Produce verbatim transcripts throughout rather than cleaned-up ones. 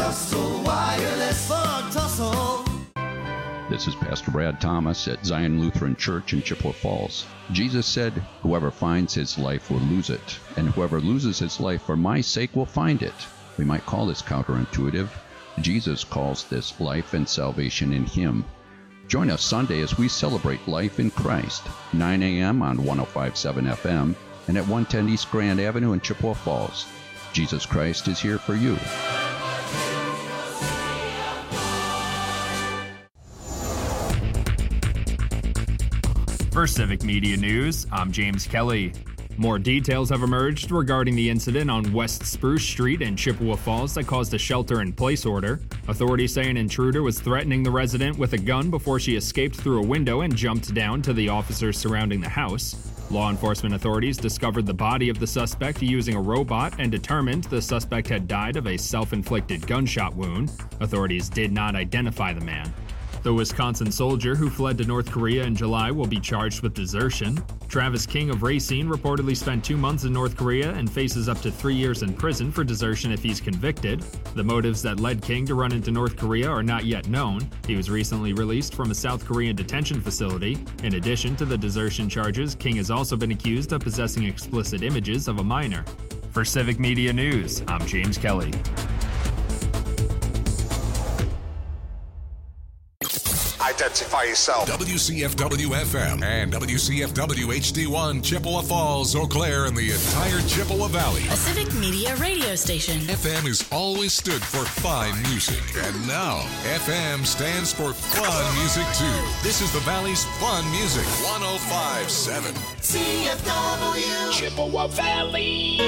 Tussle Wireless for Tussle. This is Pastor Brad Thomas at Zion Lutheran Church in Chippewa Falls. Jesus said, "Whoever finds his life will lose it, and whoever loses his life for my sake will find it." We might call this counterintuitive. Jesus calls this life and salvation in him. Join us Sunday as we celebrate life in Christ, nine a.m. on one oh five point seven F M and at one ten East Grand Avenue in Chippewa Falls. Jesus Christ is here for you. For Civic Media News, I'm James Kelly. More details have emerged regarding the incident on West Spruce Street in Chippewa Falls that caused a shelter-in-place order. Authorities say an intruder was threatening the resident with a gun before she escaped through a window and jumped down to the officers surrounding the house. Law enforcement authorities discovered the body of the suspect using a robot and determined the suspect had died of a self-inflicted gunshot wound. Authorities did not identify the man. The Wisconsin soldier who fled to North Korea in July will be charged with desertion. Travis King of Racine reportedly spent two months in North Korea and faces up to three years in prison for desertion if he's convicted. The motives that led King to run into North Korea are not yet known. He was recently released from a South Korean detention facility. In addition to the desertion charges, King has also been accused of possessing explicit images of a minor. For Civic Media News, I'm James Kelly. Identify yourself. W C F W F M and W C F W H D one, Chippewa Falls, Eau Claire, and the entire Chippewa Valley. A Civic Media radio station. F M has always stood for fine music, and now F M stands for fun music too. This is the Valley's fun music. one oh five point seven C F W Chippewa Valley.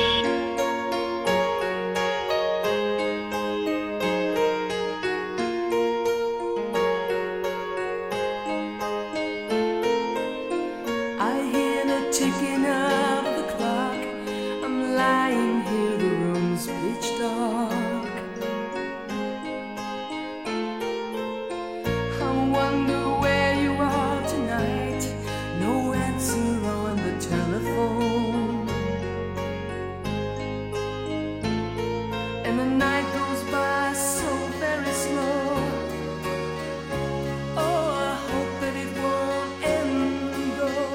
Ticking of the clock, I'm lying here, the room's pitch dark. I wonder where you are tonight, no answer on the telephone. And the night goes by so very slow. Oh, I hope that it won't end though.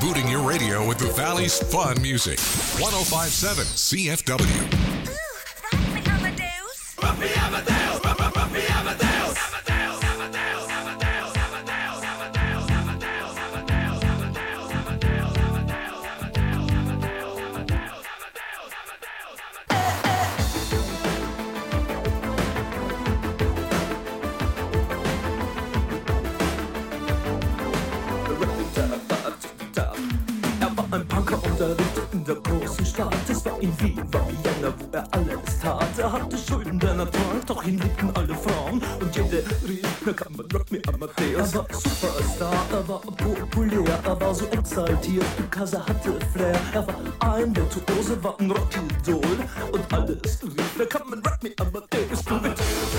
rebooting your radio with the Valley's fun music. one oh five point seven C F W. Ooh, rock me, Amadeus. Rock me, Amadeus. Rock, rock, rock me, Amadeus. Amadeus, Amadeus, Amadeus, Amadeus, Amadeus, Amadeus, Amadeus, Amadeus, Amadeus, Amadeus, Er war ein Punker unterwegs in der großen Stadt. Es war in Wien, war Vienna, wo er alles tat. Er hatte Schulden, der Natur, doch ihn liebten alle Frauen. Und jede rief, na kann man rock me Amadeus. Er war Superstar, er war populär, er war so exaltiert, because er hatte Flair. Er war ein Virtuose, war ein Rockidol. Und alles rief, na kann man rock me Amadeus. Du mit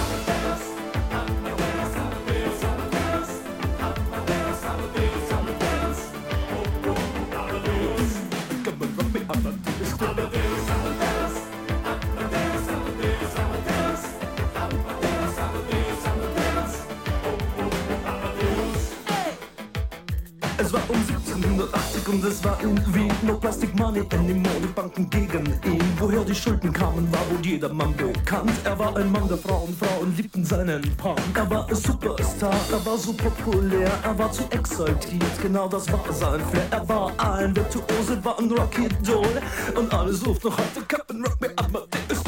Es war um siebzehnhundertachtzig und es war in Wien. No plastic money anymore, die Banken gegen ihn. Woher die Schulden kamen, war wohl jedermann bekannt. Er war ein Mann der Frauen, Frauen liebten seinen Punk. Er war ein Superstar, er war so populär, er war zu exaltiert, genau das war sein Flair. Er war ein Virtuose, war ein Rockidol. Und alles ruft noch heute, Captain Rock me Amadeus.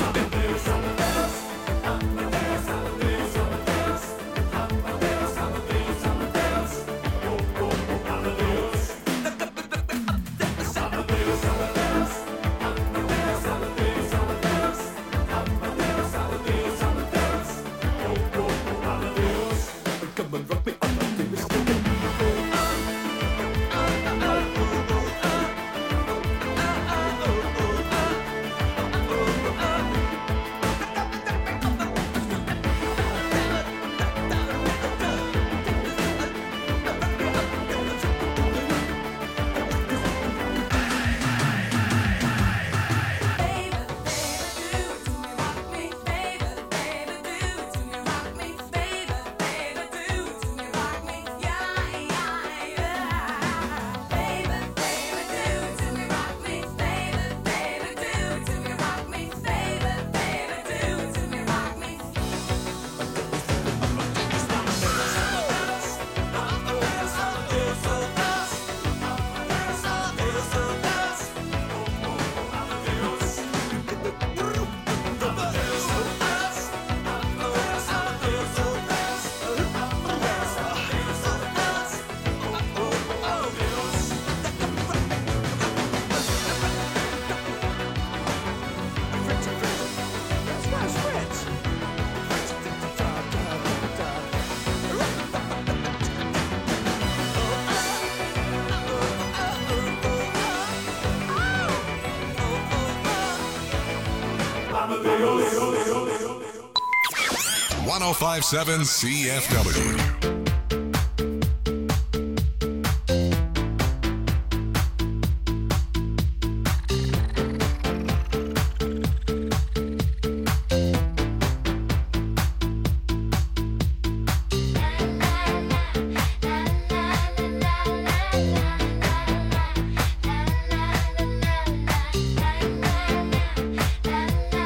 one oh five point seven C F W.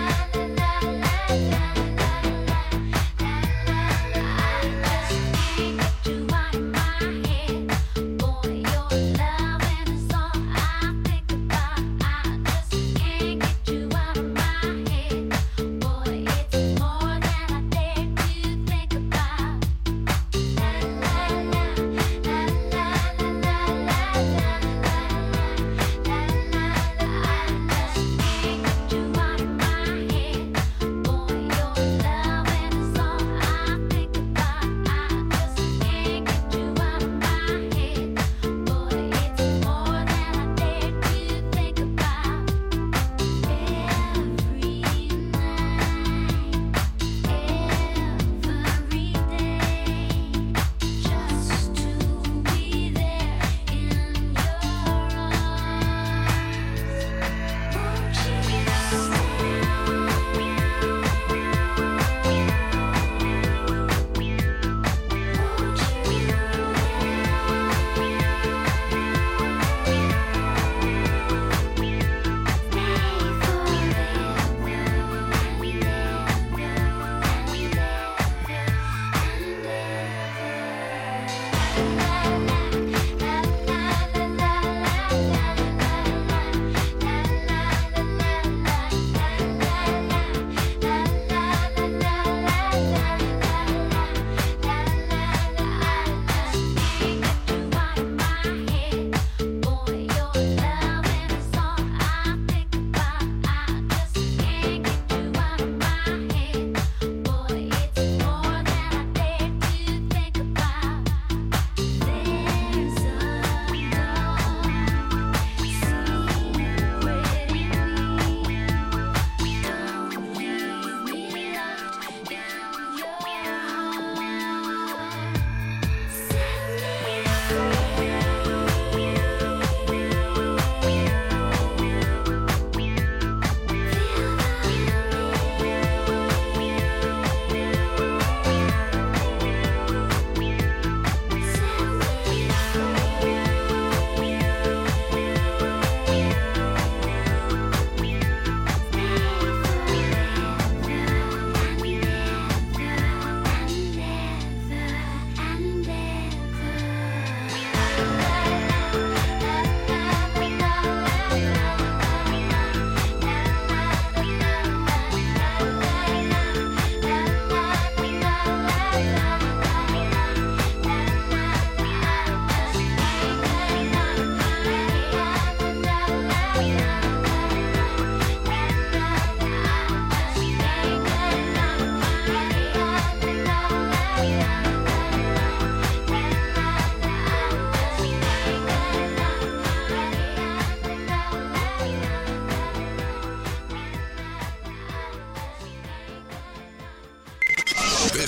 Amadeus.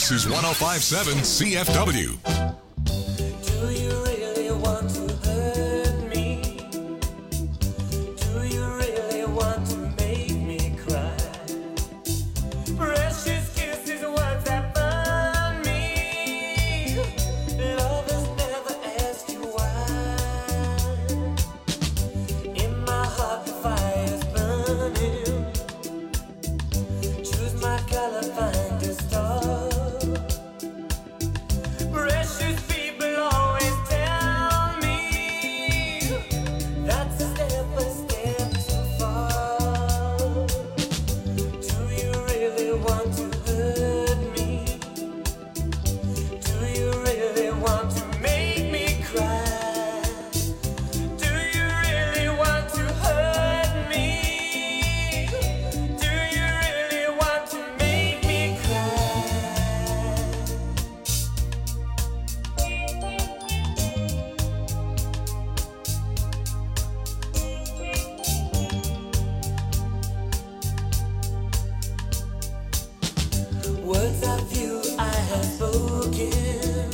This is one oh five point seven C F W. Do you really want to hurt me? Do you really want to make me cry? Precious kisses, words that burn me. Lovers never ask you why. In my heart the fire's burning. Choose my color, find a star. Precious people always tell me that's a step, a step too far. Do you really want to hurt me? Do you really want to make me cry? Do you really want to hurt me? Do you really want to make me cry? Words of you I have spoken,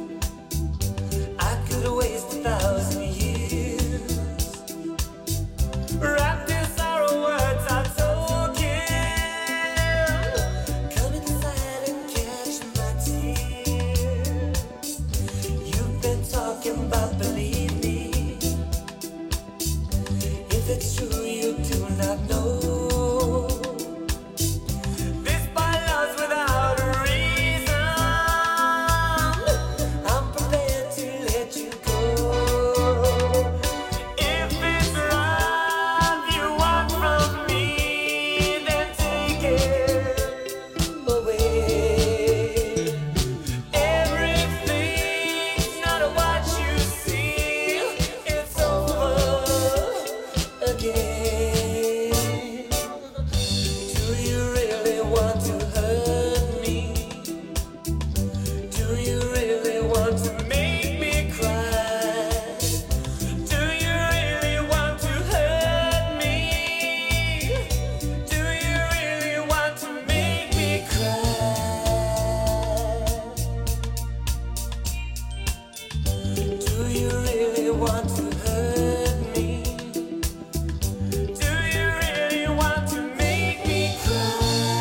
I could waste a thousand years. Wrapped in sorrow, words are token. Come inside and catch my tears. You've been talking about, believe me. If it's true, you do not know. This by love's without a reason. I'm prepared to let you go. If it's love you want from me, then take it away. Everything's not what you see. It's over again. Do you really want to hurt me? Do you really want to make me cry? Do you really want to hurt me? Do you really want to make me cry? Do you really want to hurt me? Do you really want to make me cry?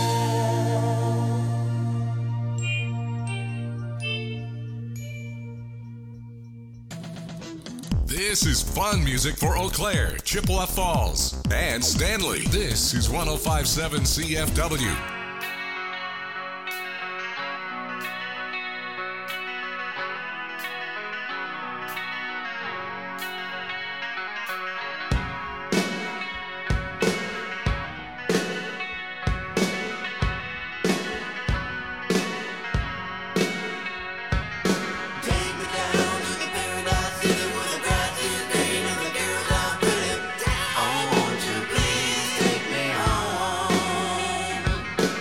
This is fun music for Eau Claire, Chippewa Falls, and Stanley. This is one oh five point seven C F W. Take me down to the paradise city where the grass is green and the girls are pretty. Oh, won't you please take me home?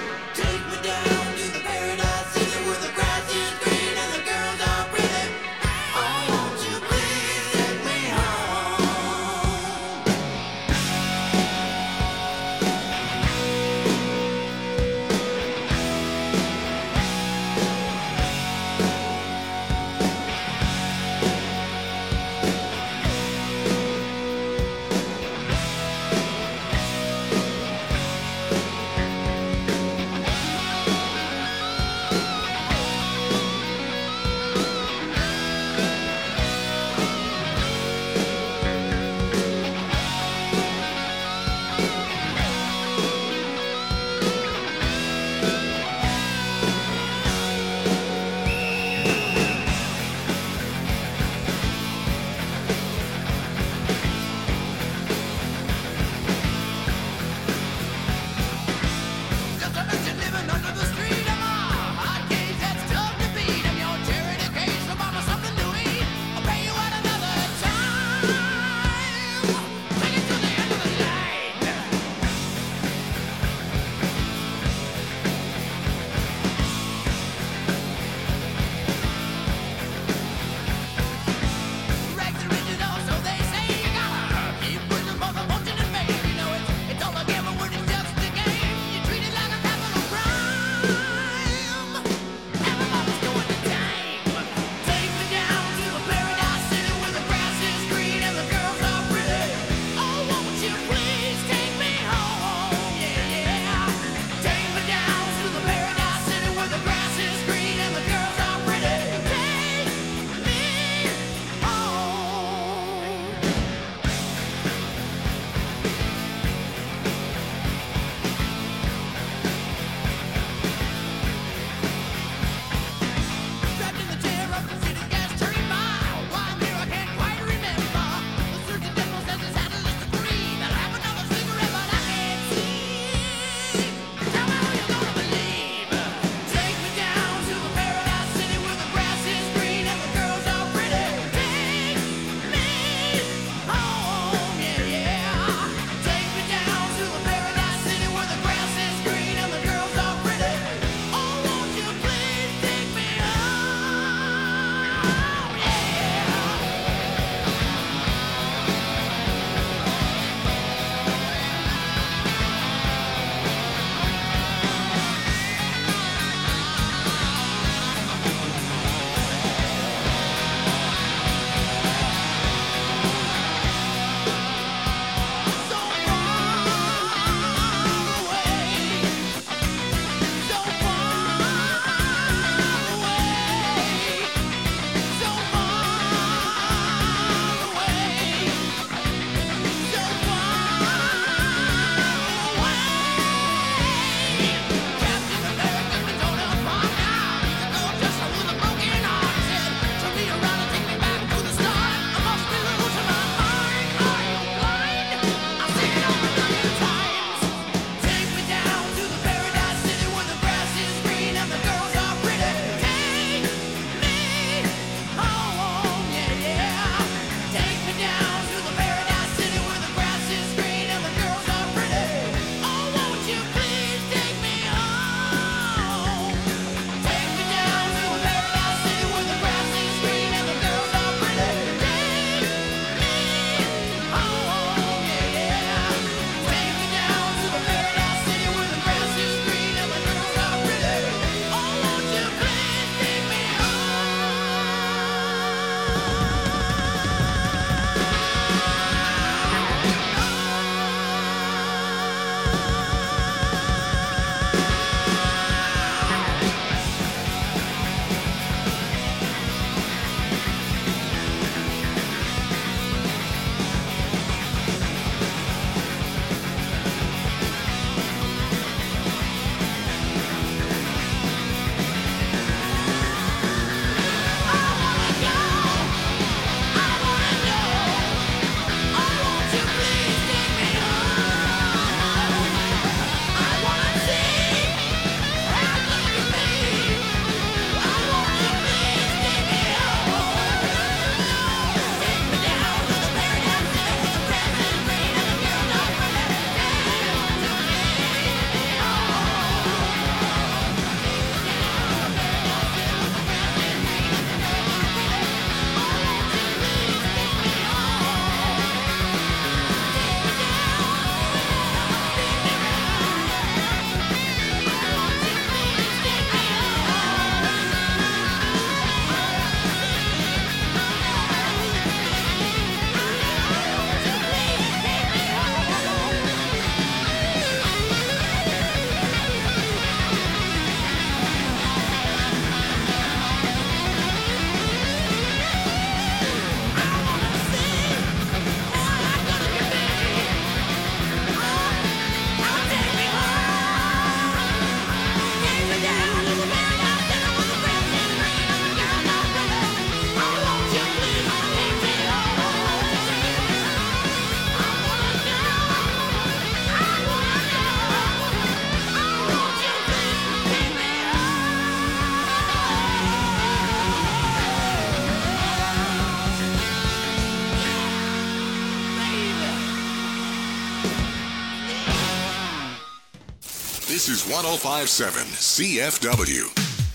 This is one oh five point seven C F W.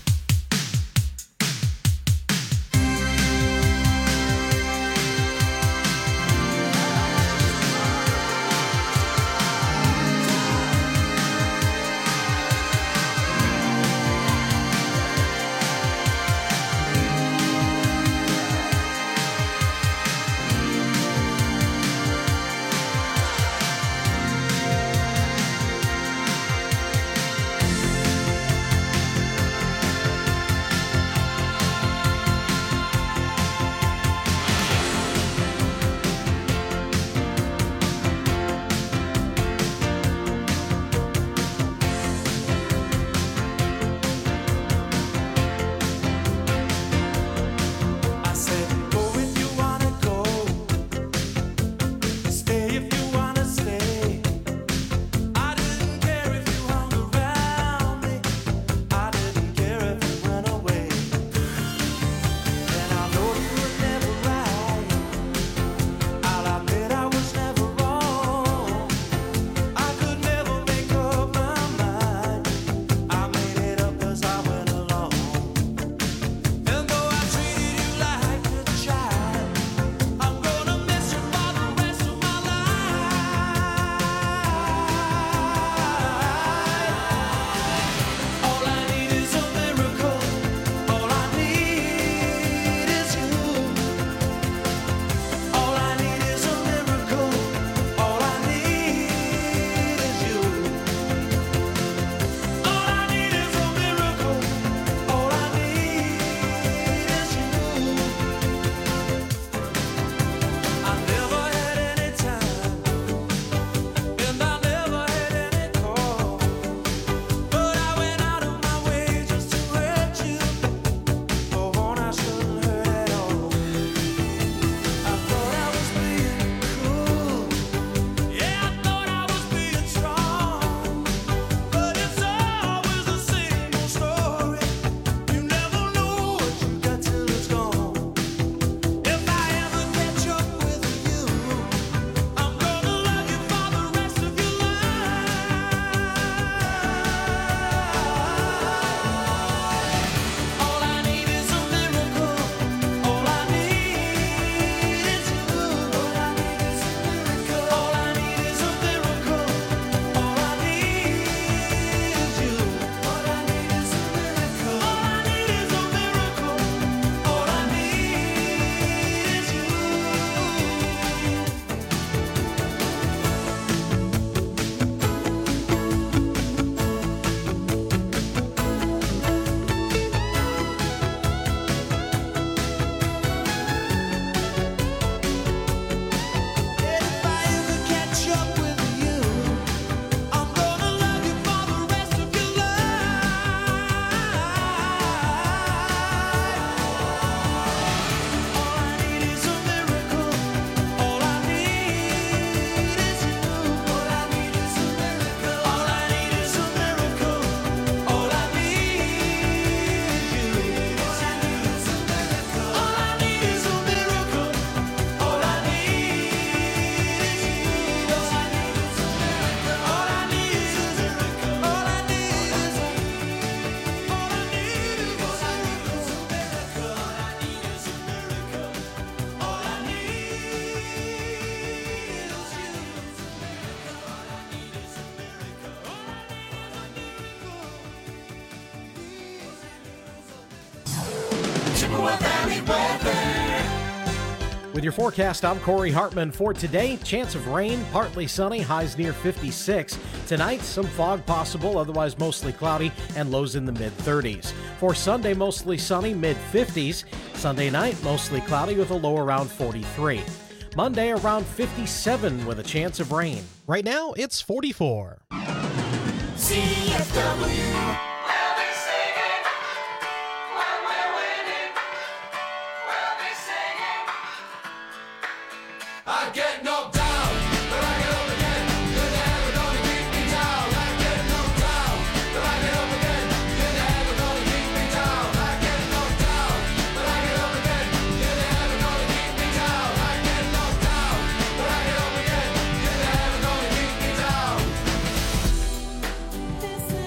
With your forecast, I'm Corey Hartman. For today, chance of rain, partly sunny, highs near fifty-six. Tonight, some fog possible, otherwise mostly cloudy, and lows in the mid-thirties. For Sunday, mostly sunny, mid-fifties. Sunday night, mostly cloudy with a low around forty-three. Monday, around fifty-seven with a chance of rain. Right now, it's forty-four. C F W. I get knocked down, but I get up again. You're never gonna keep me down. I get knocked down, but I get up again. You're never gonna keep me down. I get knocked down, but I get up again. You're never gonna keep me down. I get knocked down, but I get up again. You're never gonna keep me down. This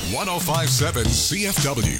one oh five point seven C F W.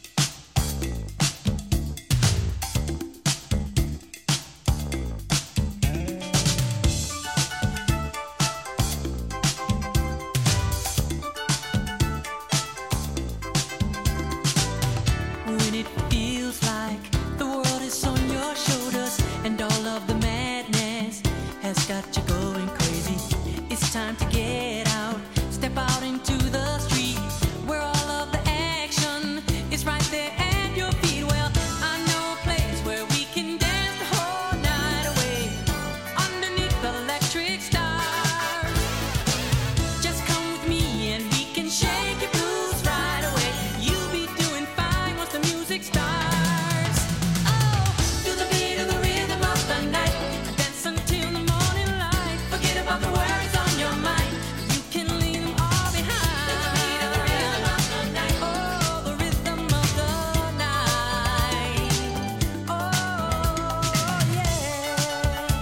When it feels like the world is on your shoulders and all of the madness has got you going crazy, it's time to get out, step out into the street where all of the action is right there at your feet. Well, I know a place where we can dance the whole night away underneath the electric stars. Just come with me and we can shake your blues right away. You'll be doing fine once the music starts. Oh, to the beat of the rhythm of the night, dance until the morning light. Forget about the worries on your mind. You can leave them all behind. To the beat of the rhythm of the night. Oh, the rhythm of the night. Oh, yeah.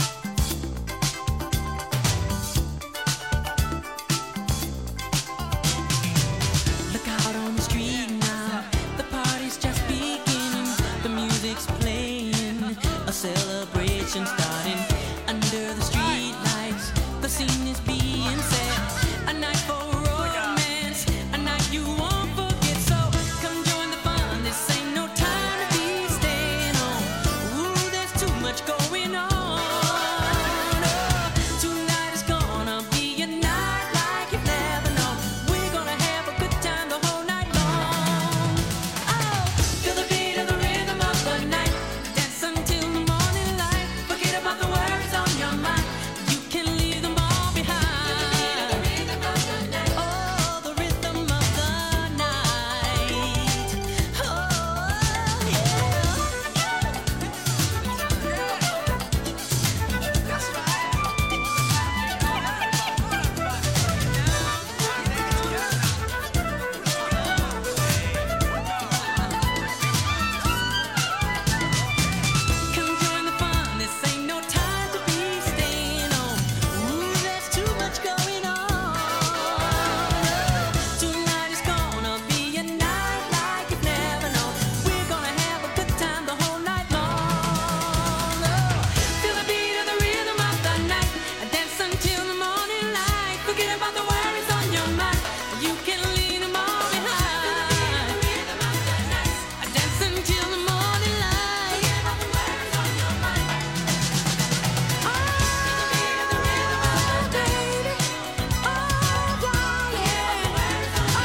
Look out on the street now, the party's just beginning. The music's playing, a celebration starting. Under the street lights, the scene is being set. A night for romance, a night you won't forget. So come join the fun, this ain't no time to be staying home. Ooh, there's too much going on. Oh, tonight is gonna be a night like you've never known. We're gonna have a good time the whole night long. Oh, feel the beat of the rhythm of the night. Dance until the morning light. Forget about the worries on your mind. You can leave them all behind. Feel the beat of the rhythm of the night. Oh, the rhythm of the night. Oh, yeah. That's Come join the fun, this ain't no time to be staying home. Ooh, there's too much going on. Tonight is gonna be a night like you've never known. We're gonna have a good time the whole night long. Oh, feel the beat of the rhythm of the night. Dance until the morning light. Forget about the worries on your mind. You can leave them all behind. Dance until the morning light. Forget about the worries on your mind. Oh, feel the beat of the rhythm of the night. Oh, yeah, yeah. Oh,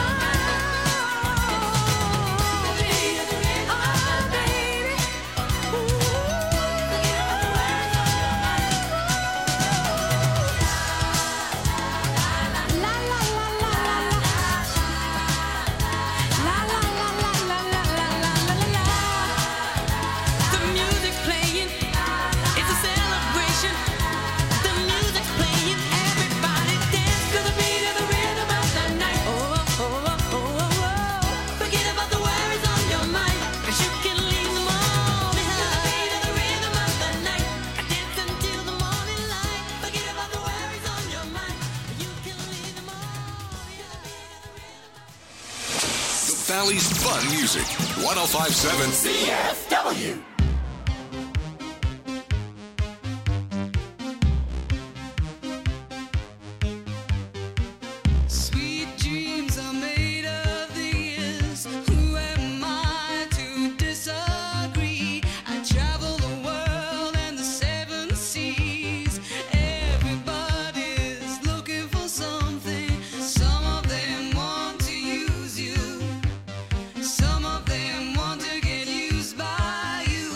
the beat of the rhythm of the baby. Ooh, forget about the worries on your mind. La la la la la la. La la la la la la la la la la. The music's playing, it's a celebration. The music's playing, everybody dance to the beat of the rhythm of the night. Oh, oh, oh, oh, oh, oh. Forget about the worries on your mind, 'cause you can leave them all behind. To the beat of the rhythm of the night, dance until the morning light. Forget about the worries on your mind, you can leave them all behind. The Valley's Fun Music, one oh five point seven C F W. Sweet dreams are made of these. Who am I to disagree? I travel the world and the seven seas. Everybody's looking for something. Some of them want to use you. Some of them want to get used by you.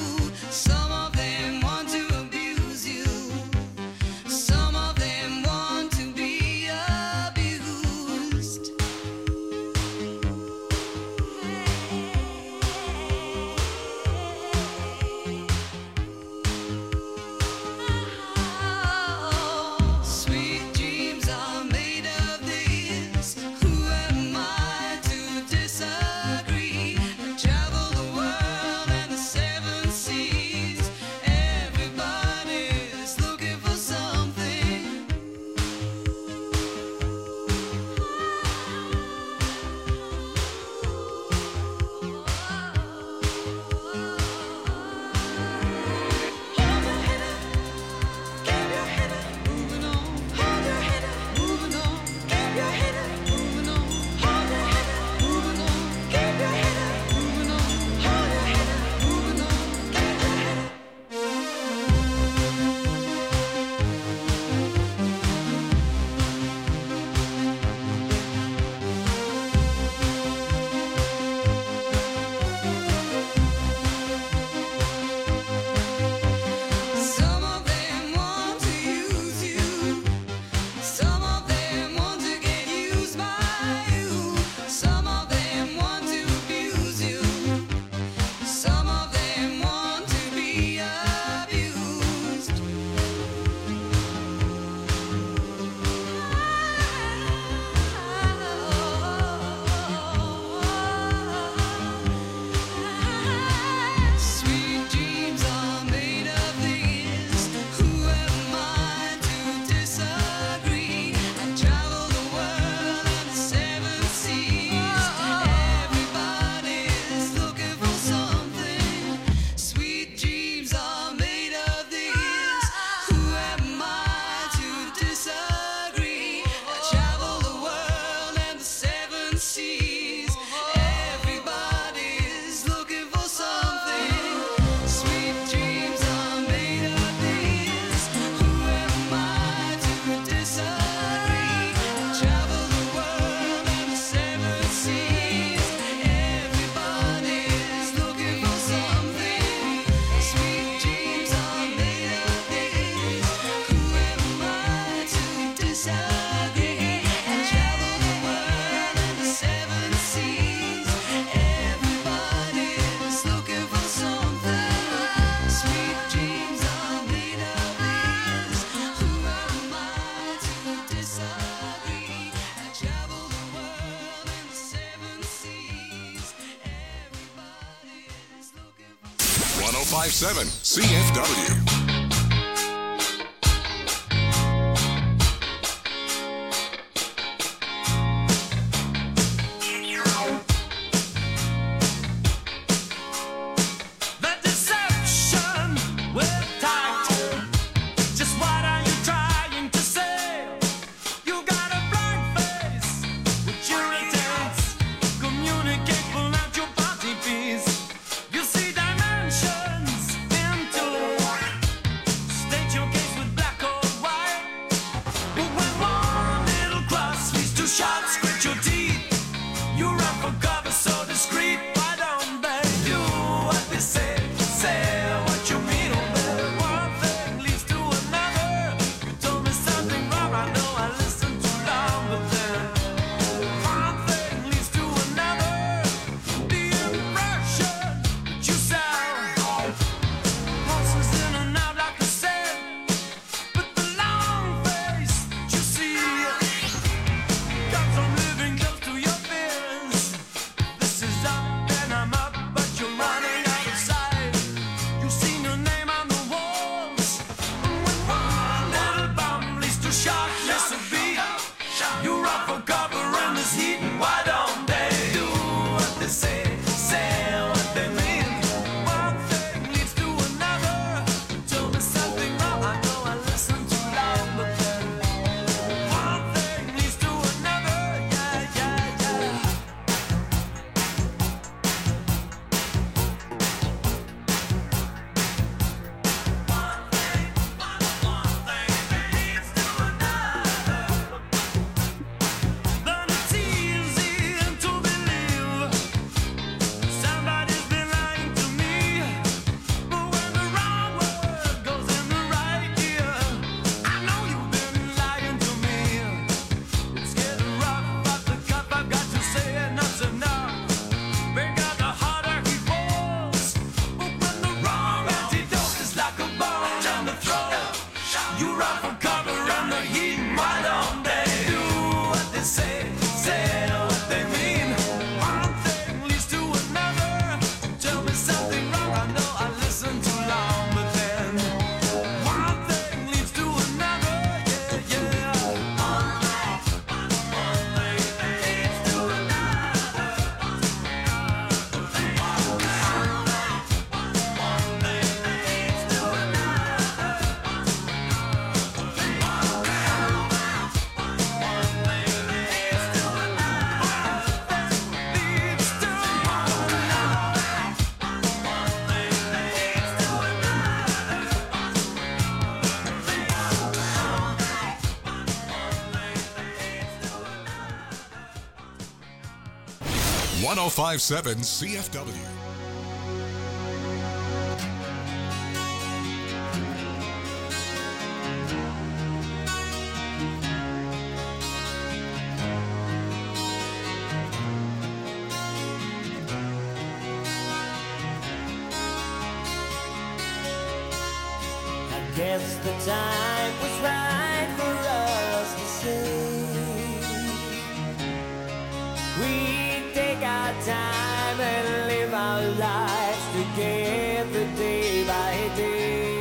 one oh five point seven C F W. one oh five point seven C F W. I guess the time was right for us to say we take our time and live our lives together day by day.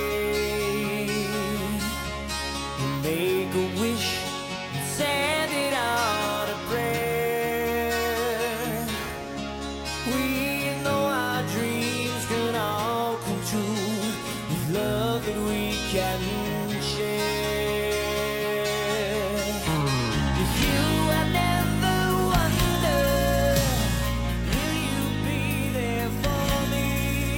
Make a wish and send it on a prayer. We know our dreams can all come true with love that we can share. If you have never wondered, will you be there for me?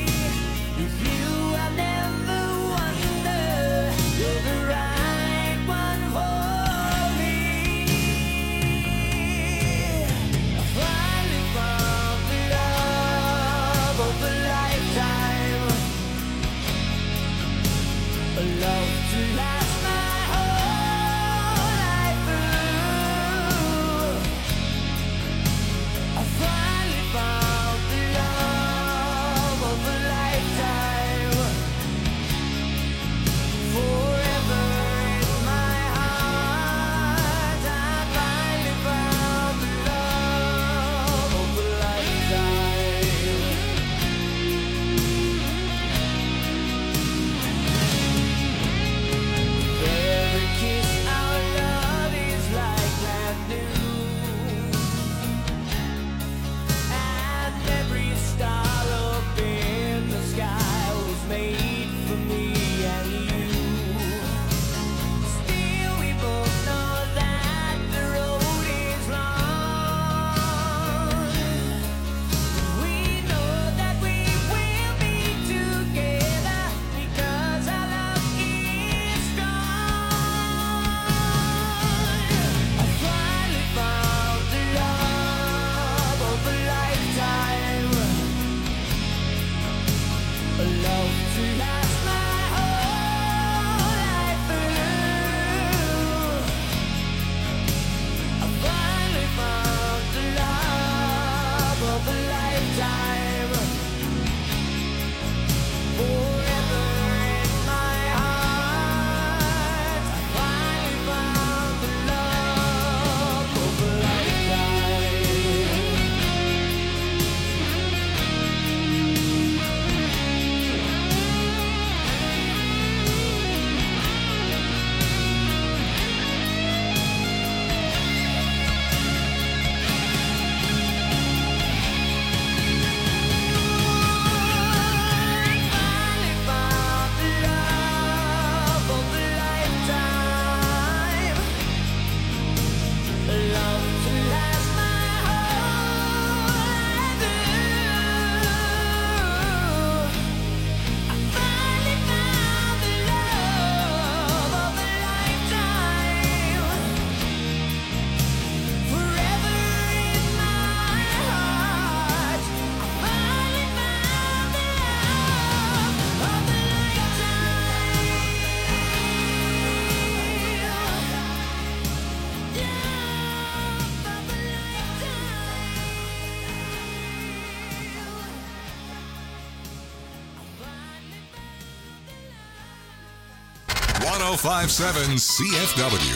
one oh five point seven C F W.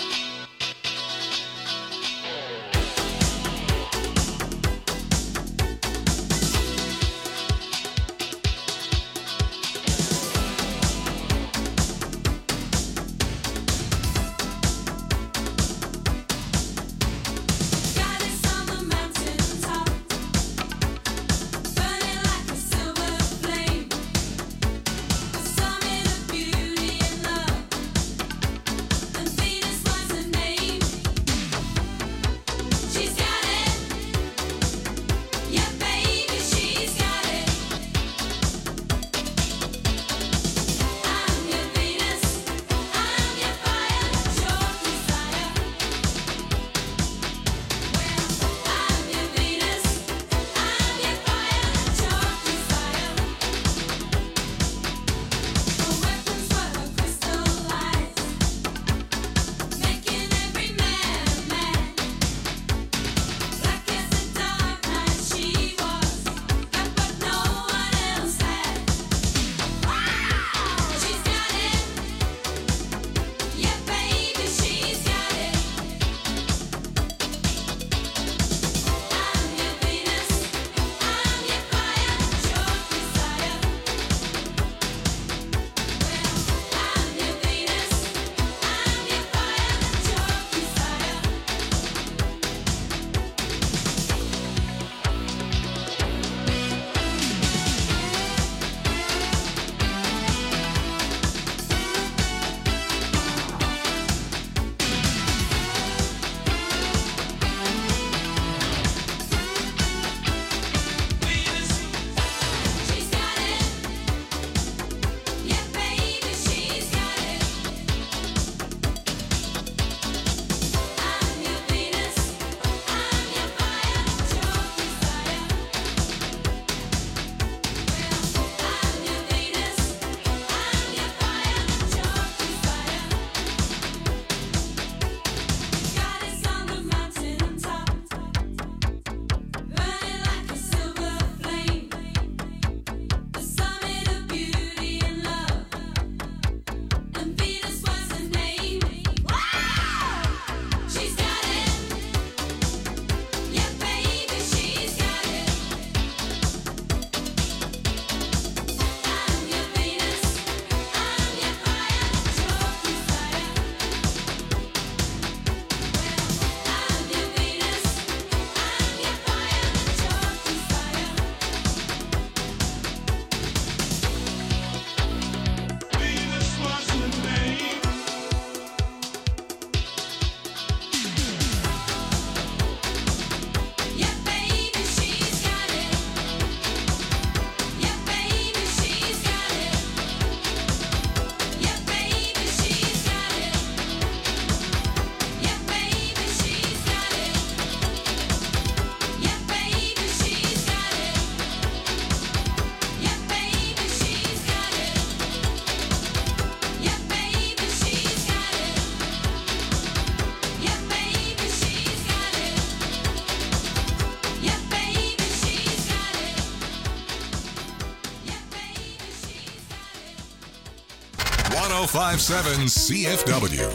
one oh five point seven C F W.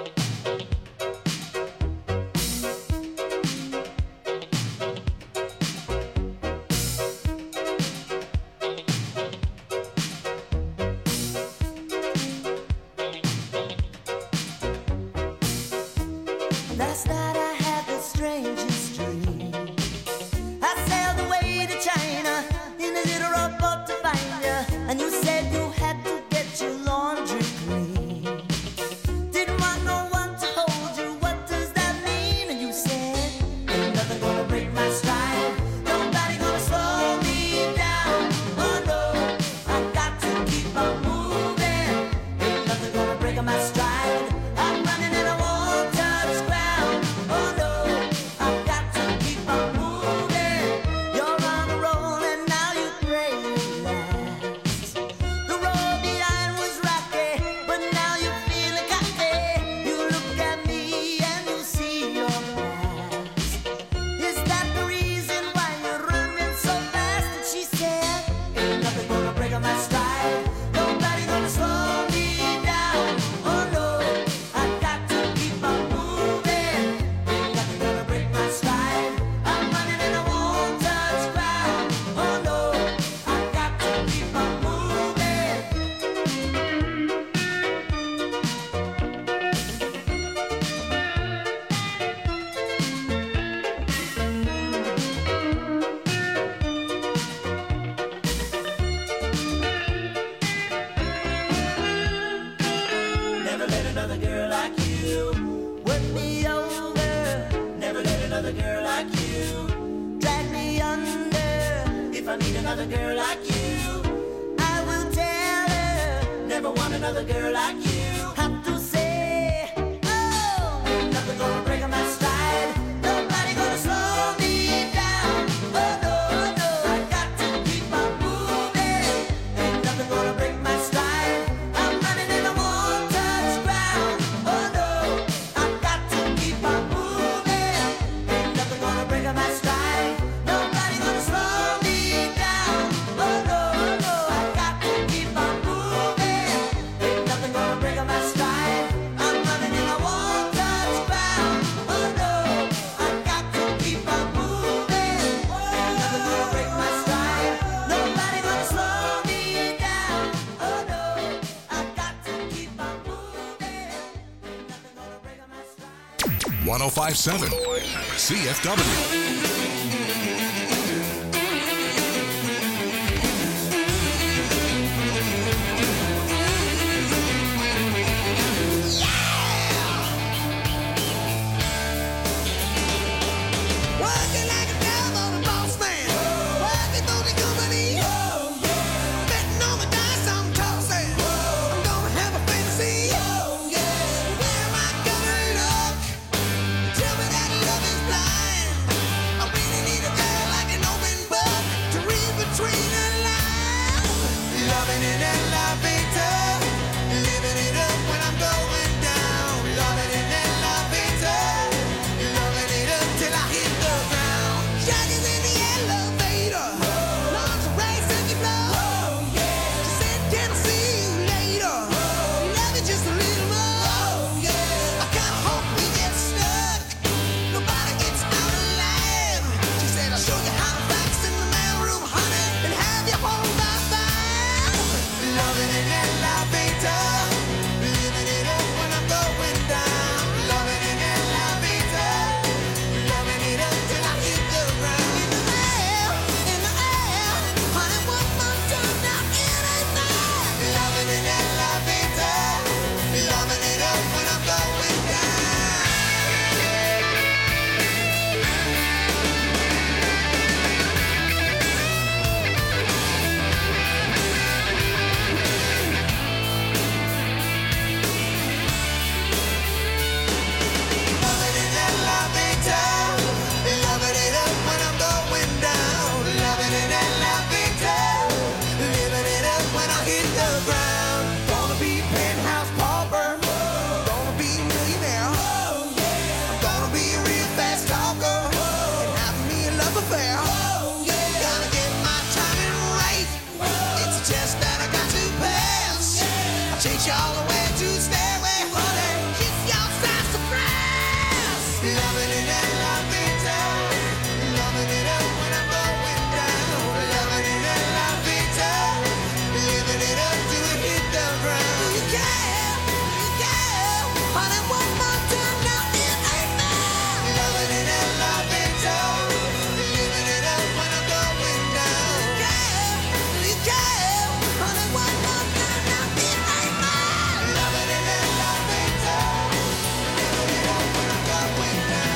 Last night I had the strangest dream. I sailed away to China in a little rowboat to find you, and you said you had to get your laundry clean. Didn't want no one to hold you. What does that mean? And you said, ain't nothing gonna break my stride. Nobody gonna slow me down. Oh no, I got to keep on moving. Ain't nothing gonna break my stride. I'm running and I won't touch ground. Oh another girl like you. Drag me under if I need another girl like you. I will tell her, never want another girl like you. Have to say, oh, ain't nothing gonna break my stride. Nobody gonna slow me down. Oh no, no, I got to keep on moving. Ain't nothing gonna break my stride. I'm running and I won't touch ground. Oh no, I got to keep on moving. Ain't nothing gonna break my stride. Nobody gonna slow me down. Oh no, no, I got to keep on moving. Ain't nothing gonna break my stride. I'm running and I won't touch ground. Oh no, I got to keep on moving. Ain't nothing gonna break my stride. Nobody gonna slow me down. Oh no, I got to keep on moving. Ain't nothing gonna break my stride. one oh five point seven C F W. Working like a dove on a boss man. Working for the company. Betting on the dice I'm tossing. I'm gonna have a fantasy. Where am I gonna look? Tell me that love is blind. I really need a girl like an open book to read between the lines. Loving it and loving it. Living it up when I'm going down. Loving it and loving it. Loving it up till I hit the ground. Jackets in the elevator. Lingerie in the floor. She said, can I see you later? Love you just a little more. I kinda hope we get stuck. Nobody gets out alive. She said, I'll show you how to fax in the mailroom, honey, and have you home by five. Loving it and loving it. Living it up when I'm going down. Loving it and loving it. Loving it up till I hit the ground. In the air, in the air, honey, one more time now, it ain't fair. Loving it and loving it. Loving it up when I'm going down. Loving it and loving it. Loving it up when I'm going down. Loving it and loving it. Living it up when I hit the ground. Gonna be penthouse pauper. Gonna be millionaire. I'm gonna be a real fast talker. And have me a love affair. Gotta get my timing right. It's a test that I got to pass. I'll chase you all the way to the stairway, honey. Kiss your side surprise. Loving it and loving it. Loving it up when I'm going down. Loving it and loving it. Living it up till we hit the ground. Do you care? Do you care? Honey, one more time now, it ain't fair. Loving it and loving it. Living it up when I'm going down. Do you care? Do you care? Honey, one more time now, it ain't fair. Loving it and loving it. Living it up when I'm going down.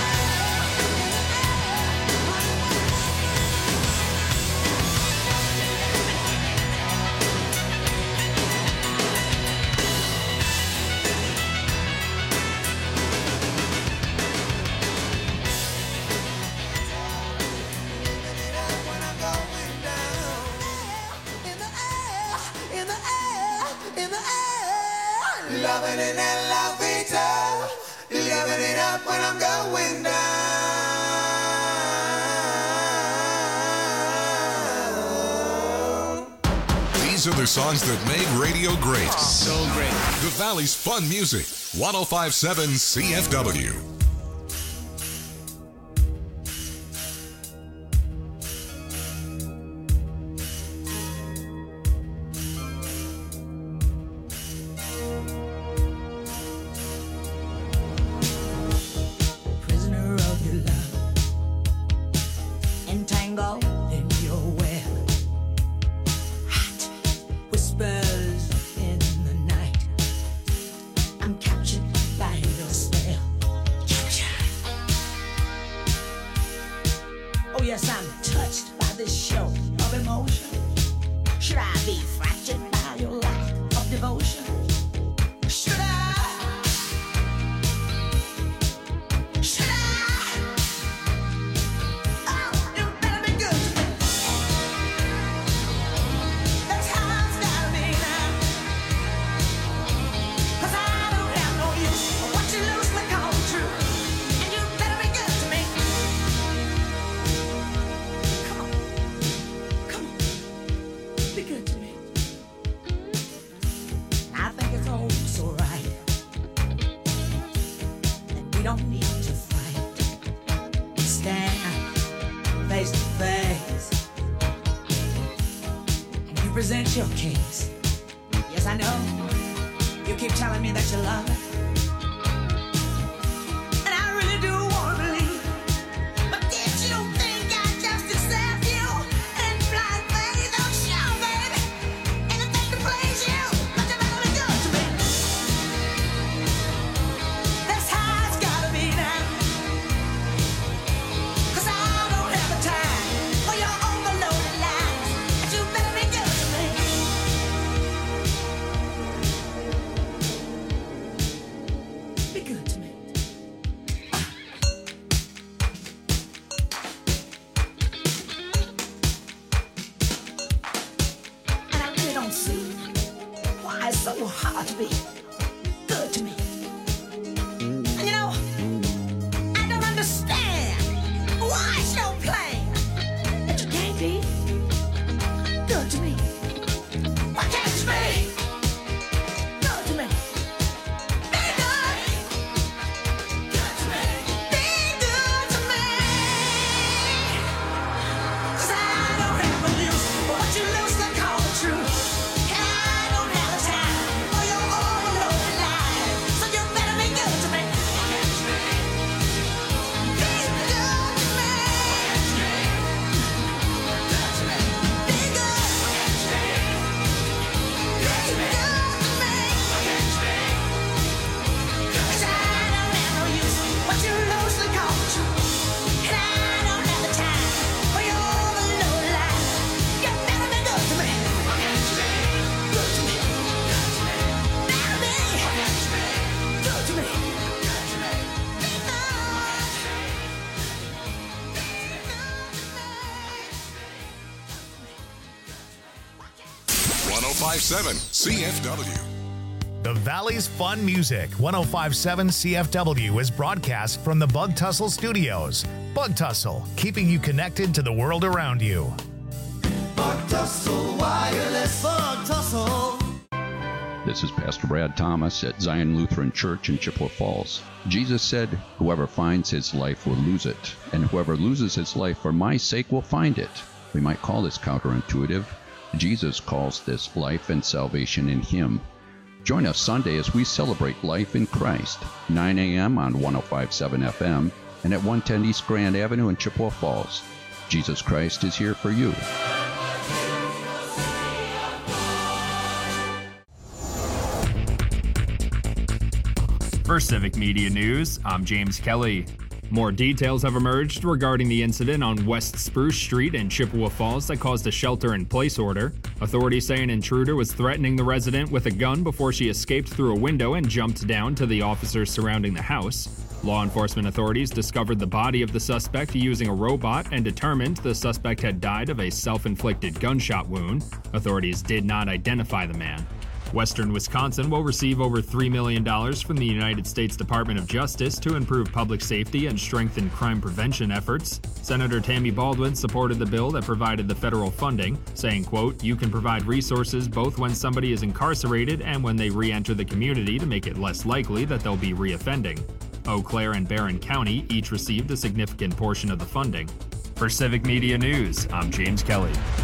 Living it up when I'm going down. In the air, in the air, in the air. Loving it and loving it. Loving it up when I'm going down. These are the songs that made radio great. So great. The Valley's fun music. one oh five point seven C F W. Prisoner of your love, entangled in your web. Hot whispers in the night. I'm captured by your spell. Yes, I'm touched by this show of emotion. Should I be fractured by your lack of devotion? Should I? Should I? Oh, you better be good to me. That's how it's gotta be now. 'Cause I don't have no use for what you loosely call true. And you better be good to me. Come on. Come on. Be good to me. I think it's all so right. And we don't need to fight. Stand face to face. And you present your case. Yes, I know. You keep telling me that you love it. And I really do want to believe. But did you think I'd just accept you in blind faith? Oh, sure, baby. Anything to please you. But you better be good to me. That's how it's gotta be now. 'Cause I don't have the time for your overloaded lies. And you better be good to me. Be good to me. And I really don't see why it's so hard to be good to me. And you know, I don't understand why it's so plain that you can't be good to me. Why can't you be good to me? Be good. Good to me. Be good to me. 'Cause I don't have a use for what you loosely call the truth. And I don't have the time for your overloaded lies. So you better be good to me. Be good to me. Be good to me. Be good. Be good to me. 'Cause I don't have no use for what you loosely call the truth. And I don't have the time for your overloaded lies. You better be good to me. Good to me. Better be good to me. Be one oh five point seven C F W. The Valley's Fun Music, one oh five point seven C F W, is broadcast from the Bug Tussle Studios. Bug Tussle, keeping you connected to the world around you. Bug Tussle Wireless. Bug Tussle. This is Pastor Brad Thomas at Zion Lutheran Church in Chippewa Falls. Jesus said, "Whoever finds his life will lose it, and whoever loses his life for my sake will find it." We might call this counterintuitive. Jesus calls this life and salvation in him. Join us Sunday as we celebrate life in Christ, nine a.m. on one oh five point seven F M and at one ten East Grand Avenue in Chippewa Falls. Jesus Christ is here for you. For Civic Media News, I'm James Kelly. More details have emerged regarding the incident on West Spruce Street in Chippewa Falls that caused a shelter-in-place order. Authorities say an intruder was threatening the resident with a gun before she escaped through a window and jumped down to the officers surrounding the house. Law enforcement authorities discovered the body of the suspect using a robot and determined the suspect had died of a self-inflicted gunshot wound. Authorities did not identify the man. Western Wisconsin will receive over three million dollars from the United States Department of Justice to improve public safety and strengthen crime prevention efforts. Senator Tammy Baldwin supported the bill that provided the federal funding, saying, quote, "You can provide resources both when somebody is incarcerated and when they re-enter the community to make it less likely that they'll be reoffending." Eau Claire and Barron County each received a significant portion of the funding. For Civic Media News, I'm James Kelly.